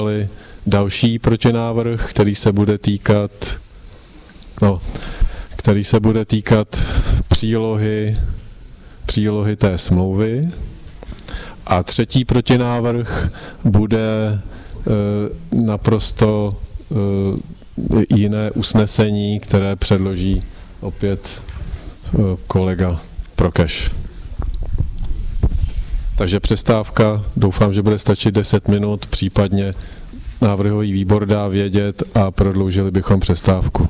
přijali další protinávrh, který se bude týkat přílohy té smlouvy. A třetí protinávrh bude naprosto jiné usnesení, které předloží opět kolega Prokeš. Takže přestávka, doufám, že bude stačit 10 minut, případně návrhový výbor dá vědět a prodloužili bychom přestávku.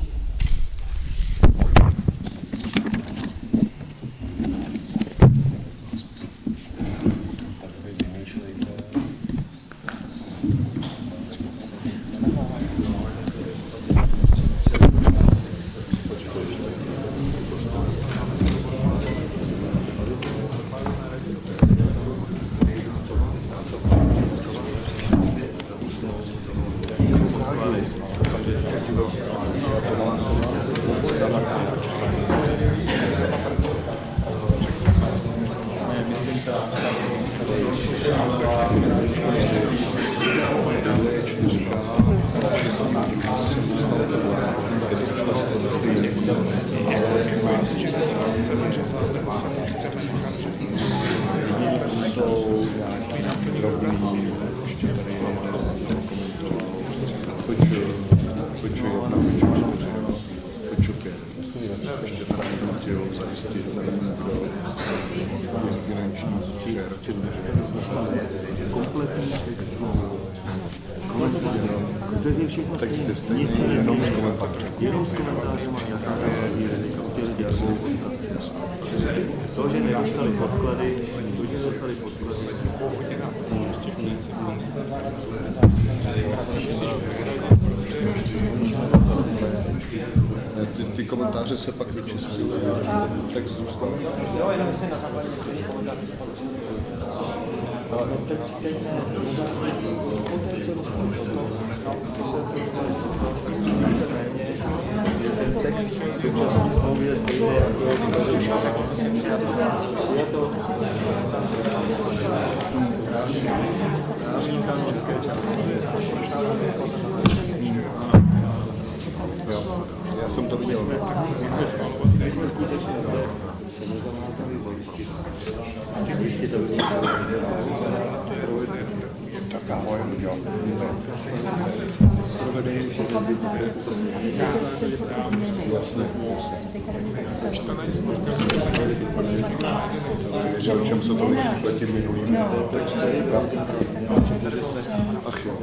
Ty komentáře se pak vyčíslují, text zůstane. Jo, jenom si na základě těch komentářů se pak text v současné smlouvě je stejný jako Já jsem to viděl. My jsme skutečně zde se nezamázali zajistit. Jistě to bylo Tak ahoj, jo. Jasně. Že o čem se to liší proti minulým textu? Ach jo.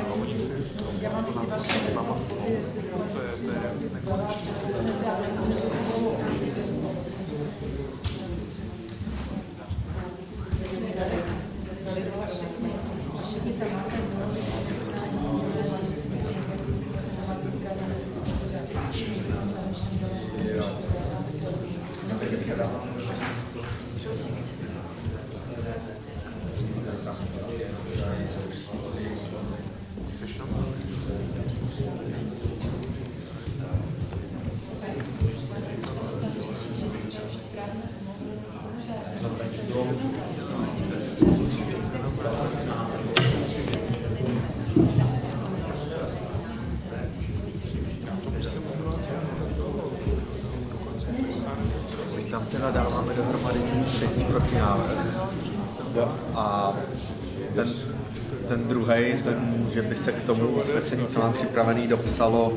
Tam teda dáváme dohromady ten třetí protinávrh. A ten druhý, že by se k tomu usnesení, co mám připravený, dopsalo.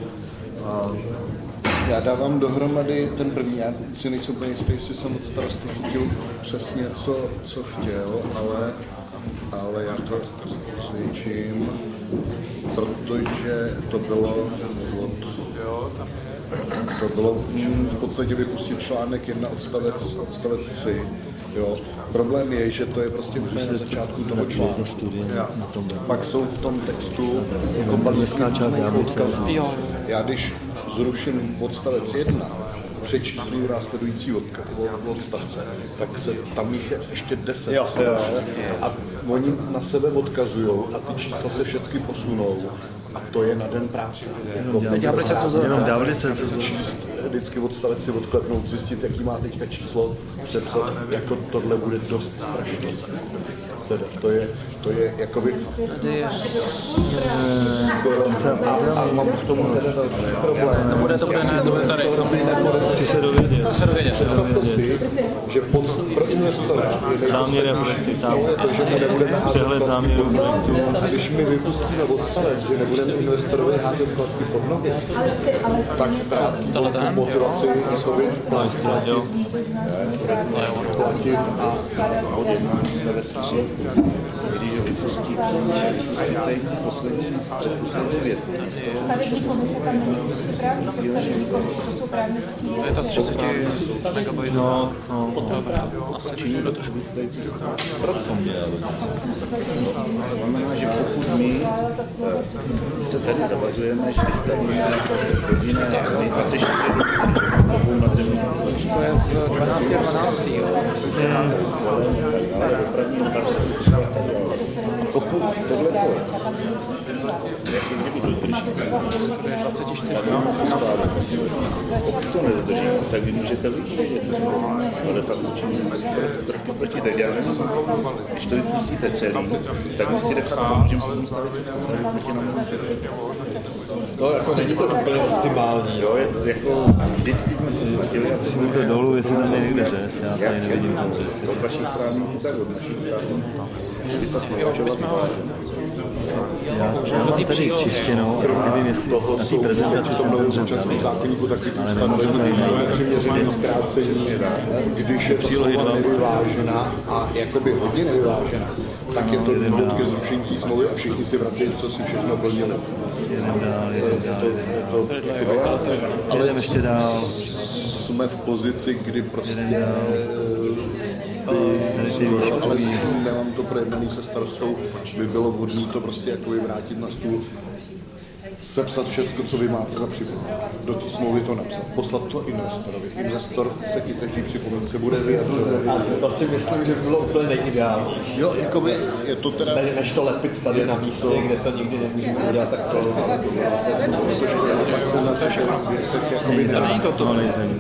Já dávám dohromady ten první, já si nejsem úplně jistý, jestli jsem od starosty chytil přesně, co chtěl, ale já to zvětším, protože to bylo v podstatě vypustit článek 1 odstavec 3. Jo. Problém je, že to je prostě úplně na začátku toho článku. Pak jsou v tom textu odkazů. Já když zruším odstavec 1, přečísluju následující odstavce, tak se tam jich je ještě 10. A oni na sebe odkazujou a ty čísla se všechny posunou. A to je na den práce. Číst vždycky odstavec si odklepnout, zjistit, jaký má teďka číslo, přepsat, jako tohle bude dost strašný. Teda, to je jakoby a mám k tomu teda další problém. To bude tady. Chci se dovědět. Představte si, že pro investora je to, že my nebudeme házet klacky pod nohy. A když my vypustíme odstavec, že nebudeme investorovi házet klacky pod nohy, tak ztrácí tu motivaci platit a když ho vypustí poslední větu. Stavební komise tam není správný, to stavební komise, to jsou právnický. To je ta 30 megabajtů. No. Asi činí to trošku. Proto znamená, že pokud my se tady zavazujeme, že vystavíme rodinné 24 na zemi. To je z 12. jo. Pokud tohle pokud to nedodrží, tak vy můžete vypustit, ale pak učiníme trošku proti, tak já nevím, když to vypustíte celý, tak my si můžeme stavit proti nám. No, jako není to úplně optimální, jo, jako vždycky jsme se zjistili, aby jsme to dolů, jestli tam je někde řez, já tady nevidím tam řez. od vašich právníků, tak od našich právníků. Já mám tady čištěnou, nevím, jestli na té prezentaci jsem tam řez dali, ale nemůžu tady najít. přiměřeným zkrácení, když je to slova nevyvážená a jakoby hodně nevyvážená, tak je to důvod ke zrušení té smlouvy a všichni si vrací, co si všechno plnili. Ale jdeme ještě dál. Jsme v pozici, kdy prostě ale nemám to projednaný se starostou, by bylo vhodné to prostě jako vrátit na stůl, sepsat všecko, co vy máte za připomínku. Do té smlouvy to napsat. Poslat to investorovi. Investor se ti každý připomínce bude vyjadřovat. A to si myslím, že by bylo úplně nejideální. Jo, jakoby je to teda... Než to lepit tady na místě, kde to nikdy nemůžeme udělat, tak to... Není to.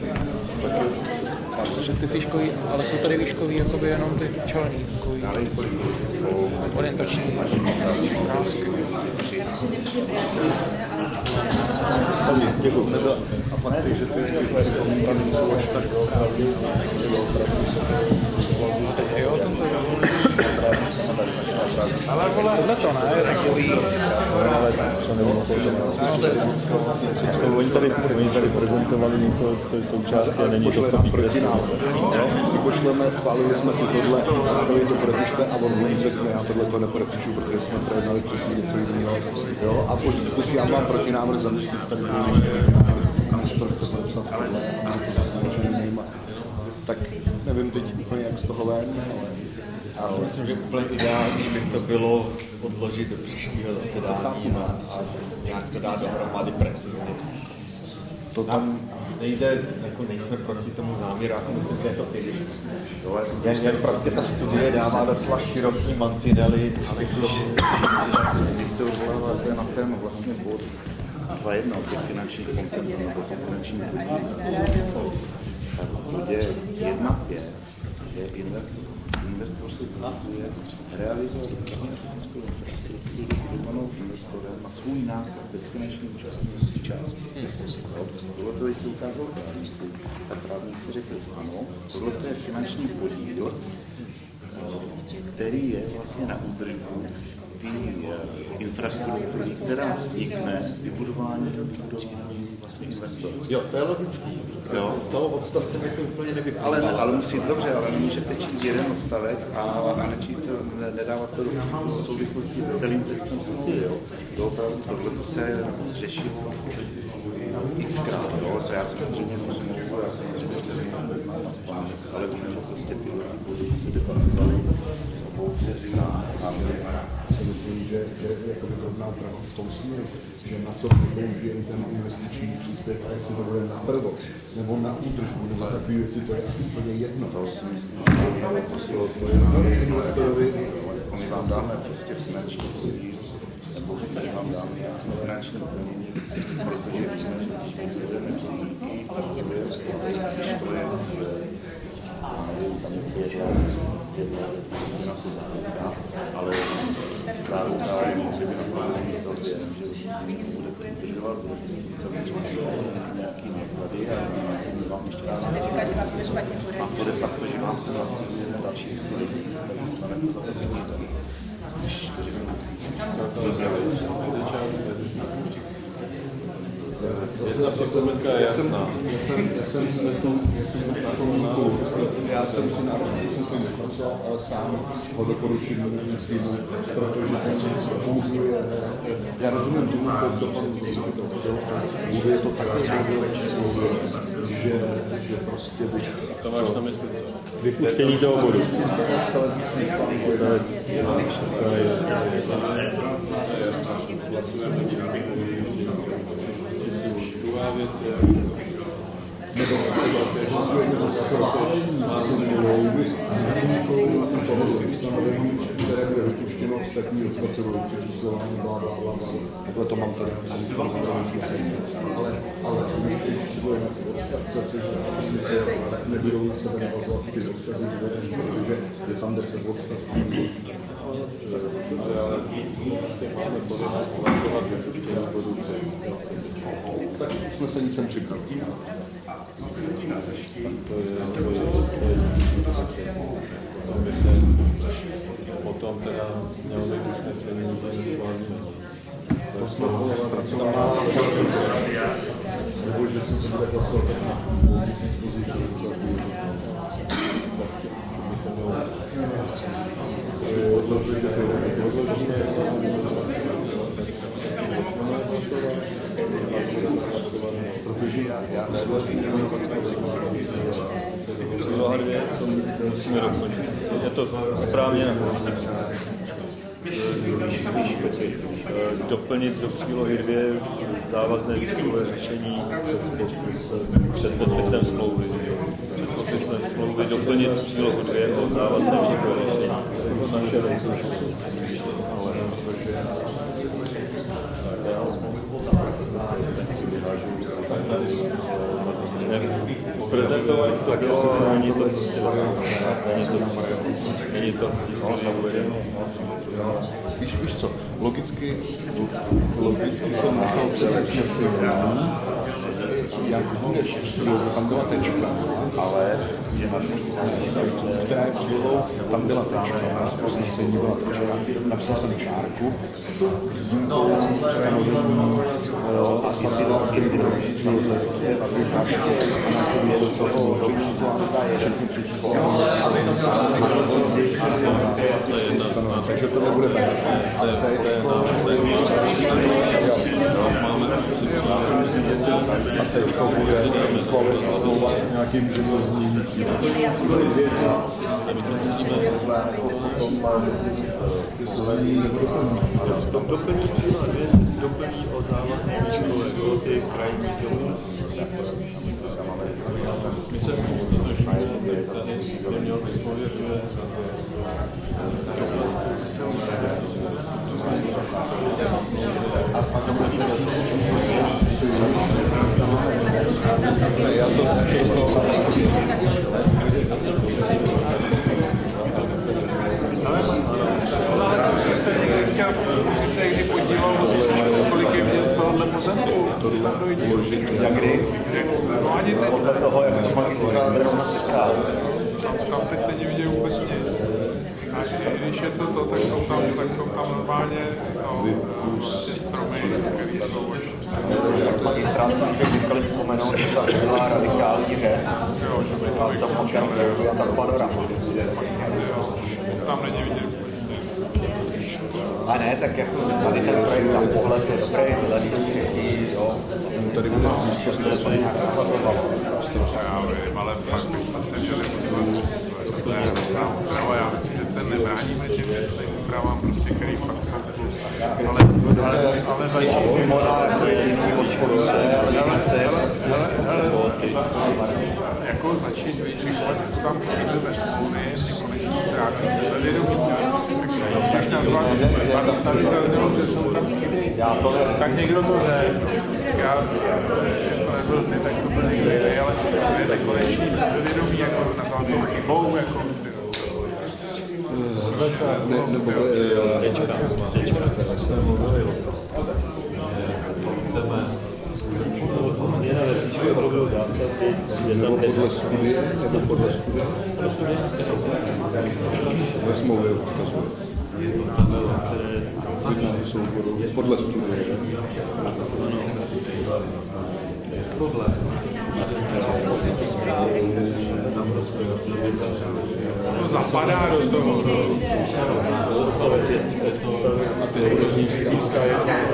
Protože ty výškový, ale jsou tady výškový jakoby jenom ty čelní, orientační obrázky. Děkuji. A fakt je, že ty komentáře jsou až tak opravdu. Jo, tohle to ne, je takový... Ale to není Oni tady prezentovali něco, co je součástí a není to pošleme, schválili jsme si tohle, nastavili to podepíšte a on můj řekne, já tohle to nepodepíšu, protože jsme projednali předtím něco jiného. Jo? A pojďte si, já mám protinávrh za měsíc, tady budu to chce podepsat tohle, to se samozřejmě nejma. Tak nevím teď úplně, jak z toho ven, ale myslím, že úplně ideální by to bylo odložit do příštího zasedání a nějak to dát dohromady precizně. To tam nejde, jako nejsme proti tomu záměru, já si myslím, že je to chybí. Jen prostě ta studie dává docela široký mantinely, ale když se odvoláváte na ten vlastně bod 2.1 o těch finančních komponentů nebo finančních podílů, tak v bodě 1.5 je investor si plánuje realizovat dopravnickou infrastrukturu budovanou investorem na svůj náklad bez finanční účastnosti části. Tohle to, jestli ukázal právníci, tak právníci řekli, ano, tohle je finanční podíl, který je vlastně na údržbu té infrastruktury, která vznikne vybudováním do vlastně investorů. Jo, to je logický. Jo. Z toho odstavce mi to úplně nevypadá. Ale musí dobře, ale nemůžete číst jeden odstavec a nečíst, nedávat to do souvislosti s celým textem studie. Tohle se řešilo xkrát, jo. Já samozřejmě smlouvu, já samozřejmě neznám na spánek, ale vím, že prostě ty body se debatovaly s obou na záměry. Myslím, že je drobná pravda v tom směru, že na co použijeme ten investiční příspěvek, jestli to bude na provoz nebo na údržbu, nebo takové věci, to je asi úplně jedno. To si myslím, to je investorovi, oni vám dáme prostě finanční podíl, nebo vám dáme finanční plnění, protože budeme řídící, ale záruka je potřeba na stavbě, že bude udržovat nějaký náklady a vám ještě rád. Neříká, že vám bude špatně poradit. A to de facto, že vám se vlastně další studii, tak dostanete za to peníze. Když 4 minuty. Já jsem si nepracoval, ale sám ho doporučím mému týmu, protože ten funguje. Já rozumím tomu, co pan ředitel chtěl, bude to takové že prostě bych... To máš na mysli, co? Vypuštění toho bodu. Druhá věc je... Nebo hlasujeme o skropení smlouvy s výjimkou toho ustanovení, které bude vypuštěno ostatní odstavce budou přečíslování, blablabla. Takhle to mám tady ale když přečíslujeme ty odstavce, což nebudou sebe navazovat ty odstavce, protože je tam 10 odstavců. Ale máme povinnost považovat vypuštění bodu. Tak usnesení jsem připravil. To je potom teda mělo být usnesení, že neschválíme. To jsme zpracovaná, nebo že si to bude hlasovat měsíc pozici. Protože já Příloha 2, co musíme doplnit. Je to správně doplnit do přílohy 2 závazné výkladové řešení před podpisem smlouvy. Před podpisem smlouvy doplnit přílohu 2 o závazné výkladové řešení. Prezentovali to bylo, ale není to uvedeno. Víš co, logicky jsem nechal před usnesením, jak budeš přílohu, tam byla tečka, ale která je přílohou, tam byla tečka, usnesení byla tečka. Napsal jsem čárku s výjimkou stanovení a sladky příloze a následně to celou čísla, včetně přečísla. Takže to nebude tak. A C bude smlouva s nějakým živozním případem. Doplní příloha 2 doplní o závazné číslo ty krajní domů. My se s tím stotožňujeme, tady měl bych pověřuje Já to kdy podíval, kolik je vidět z tohohle pozemku. No ani teď. Podle toho, jak to magistrát rovnoská. Tam teď není vidět vůbec nic. A když je to, tak jsou tam normálně stromy, které jsou Magistrát si může kdykoliv vzpomenout, že ta byla radikální věc. A tam očem a ta panorama. Tam není vidět. A ne, tak jako tady ten projekt na pohled je dobrý, hledí třetí, jo. tady bude místo stresový. Já vím, ale pak bychom se měli podívat. Já myslím, že se nebráníme těm věcným úpravám, prostě, který fakt jsou ale Ona jako jediný odporuce, jako začít vyšovat tam ve Unii, nekonečný ztráty vědomí. Tak nazvat, tady zaznělo, že jsou tam chyby. Tak někdo to řekl. Já to nebyl si tak úplně jiný, ale nekonečný vědomí, jako nazvat to chybou, jako Nebo podle studie, nebo podle studie? Ve smlouvě ukazuje. Podle studie. to zapadá do toho. A ty je římská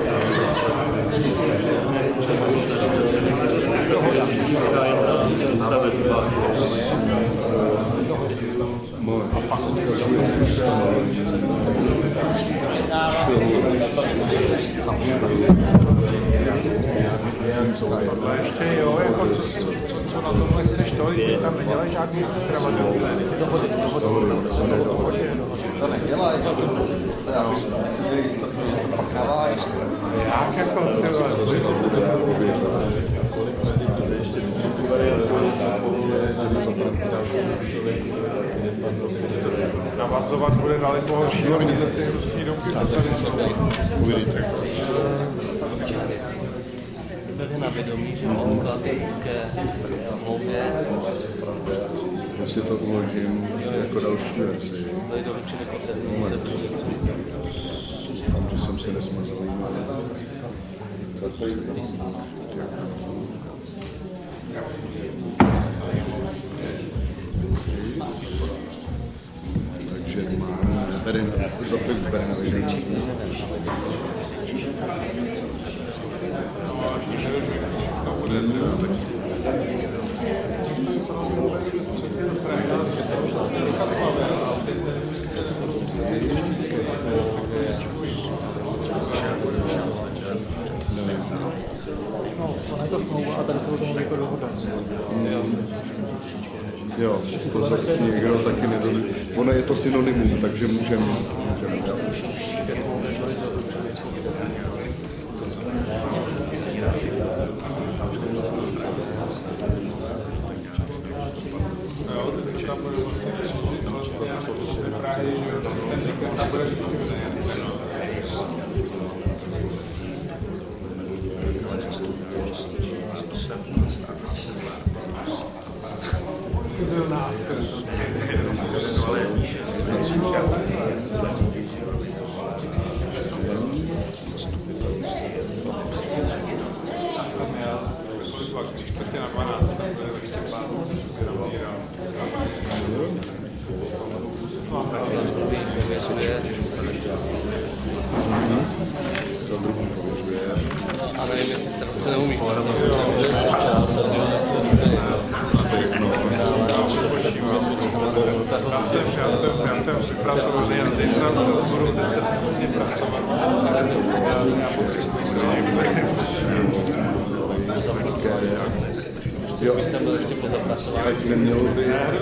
Ještě jo, jako co na tomhle chceš to, ty tam nedělají žádný extravagance. to nedělá, Jak jako navazovat bude daleko horší, a vidět ty různý domky, co tady jsou. Uvidíte. Berte na vědomí, že odklady ke smlouvě. Já si to uložím jako další verzi. Byly doručeny po termíně. Tam, že jsem si nesmazal jméno. Takže bereme, bereme na vědomí. Jo, to zase někdo taky nedodrží. Ono je to synonymum, takže můžeme. 11:45, tak to je ještě pár. Za druhým pověřuje. A nevím, jestli jste neumí. Já tam si pracoval, že já zítra budu 10 hodin pracovat. Jo, tam byl ještě pozapracovat. Tak nemělo by...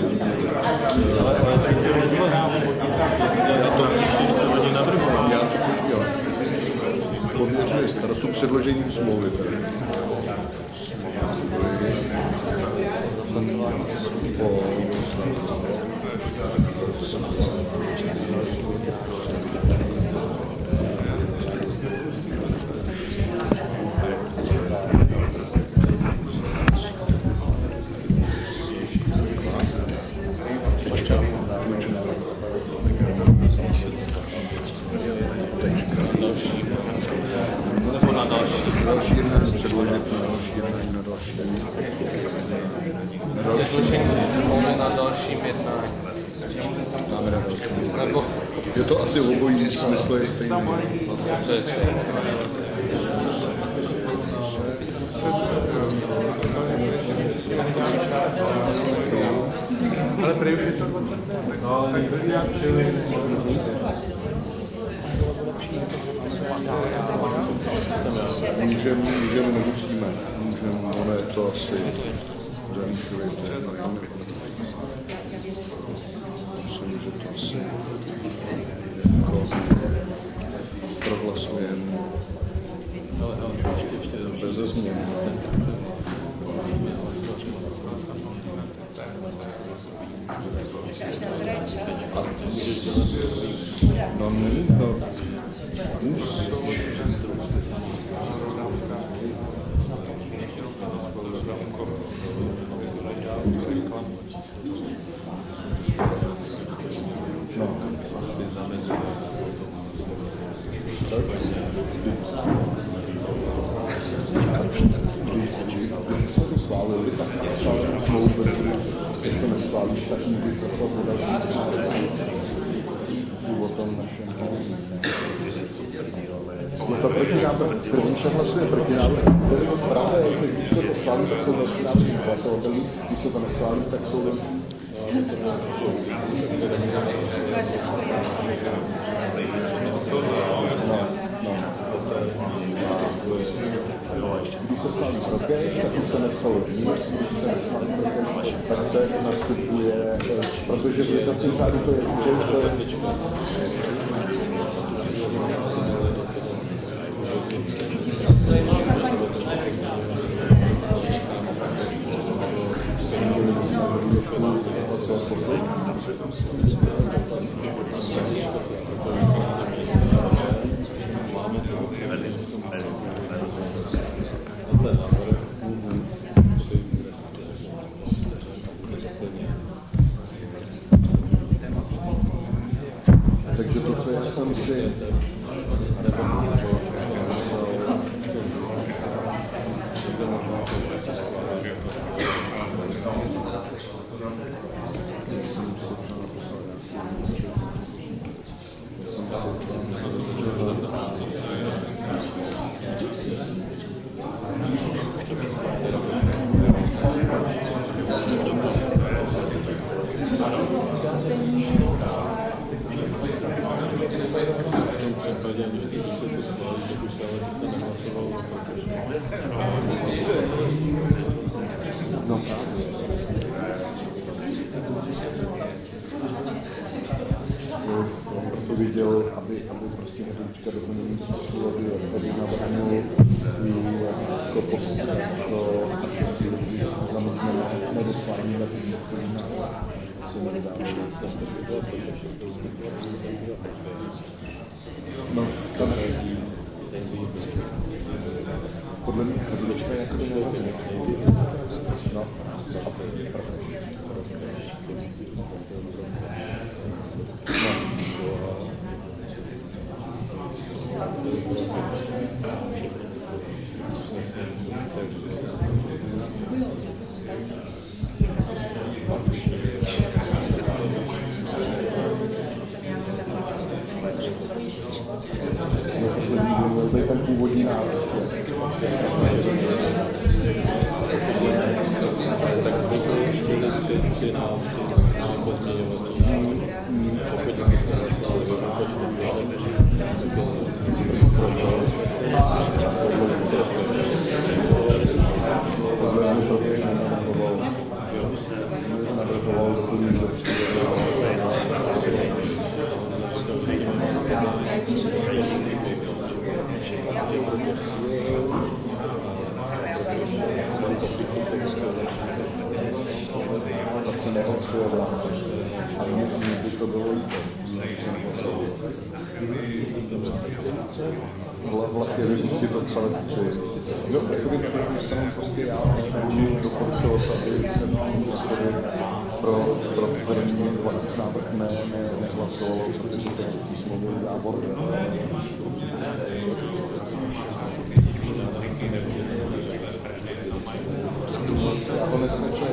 Já to jo. Pověřuje starostu předložením smlouvy. Další jednání předložit na další jednání na další Na dalším jednání. Máme na další. Je to asi obojí smysl je stejný. Ale prý už je to 20. Tak byl nějak Můžeme, nemusíme. Můžeme, ono je to asi daný chvíli. Myslím, že to asi prohlasujeme beze změn. No, Když to neschválíš, tak můžeš dostat do další o tom našem. Je to protinávrh, první se hlasuje protinávrh. Pravda je, že když se to schválí, tak jsou další návrhy hlasovatelů, když se to neschválí, tak jsou další. Když se schválí prokej, tak už se nestalo nic, když se neschválí prokej, tak se nastupuje, protože v jednacím řádu to je, že to je takže to, co já jsem si viděl, aby prostě hrdlička doplnění začalo tady navrhnul jako postup to zamítněné nedoslání lepičů, který se nedává. No, to nevím. Podle mě hrdlička je jako nezavřená. No, Vlastně vypustit odstavec 3. Jo, jakoby na první stranu prostě já můžu doporučovat, aby se pro první návrh nehlasovalo, protože to je písmový závod. Já to nesmečuji.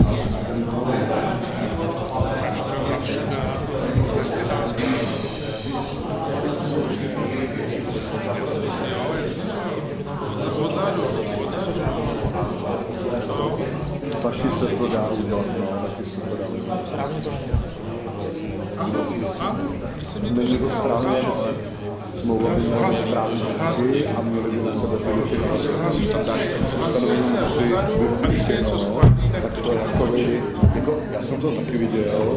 Taky se to dá udělat, taky se to dá udělat. Není to správně, smlouva by měla být správně vždycky a měli by na sebe peněžit. Když tam dáš ustanovení 3 vypuštěno, tak to je jako, já jsem to taky viděl,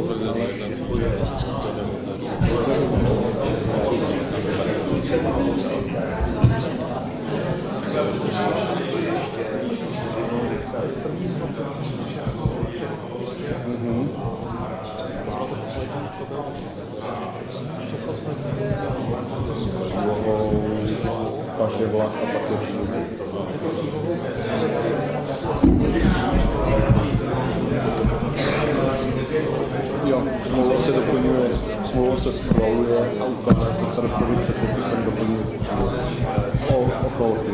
pak je vlak a pak je jo, smlouva se doplňuje, smlouva se schvaluje a ukládá se starostovi před podpisem doplňuje o kolky.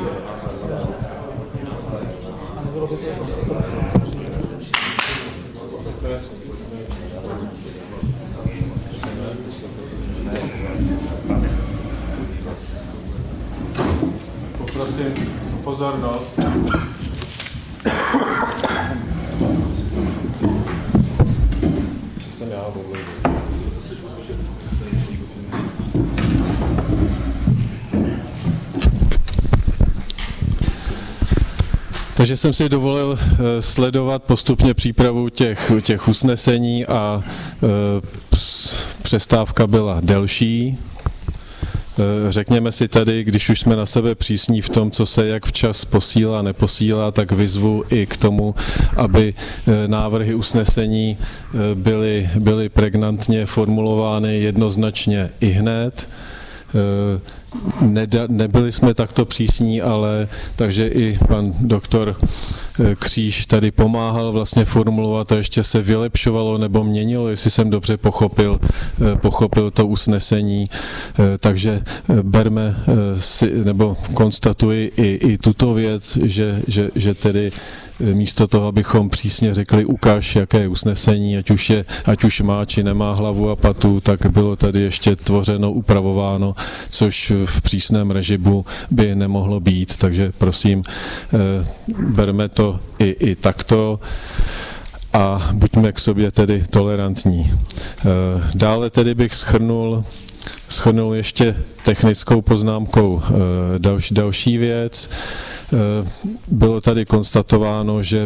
Poprosím o pozornost. Jsem já, Takže jsem si dovolil sledovat postupně přípravu těch usnesení a přestávka byla delší. Řekněme si tady, když už jsme na sebe přísní v tom, co se jak včas posílá, neposílá, tak vyzvu i k tomu, aby návrhy usnesení byly pregnantně formulovány jednoznačně ihned. Nebyli jsme takto přísní, ale takže i pan doktor Kříž tady pomáhal vlastně formulovat a ještě se vylepšovalo nebo měnilo, jestli jsem dobře pochopil to usnesení. Takže berme si, nebo konstatuji i tuto věc, že tedy místo toho, abychom přísně řekli ukaž, jaké je usnesení, ať už má či nemá hlavu a patu, tak bylo tady ještě tvořeno, upravováno, což v přísném režimu by nemohlo být. Takže prosím, berme to i takto a buďme k sobě tedy tolerantní. Dále tedy bych shrnul ještě technickou poznámkou další věc. Bylo tady konstatováno, že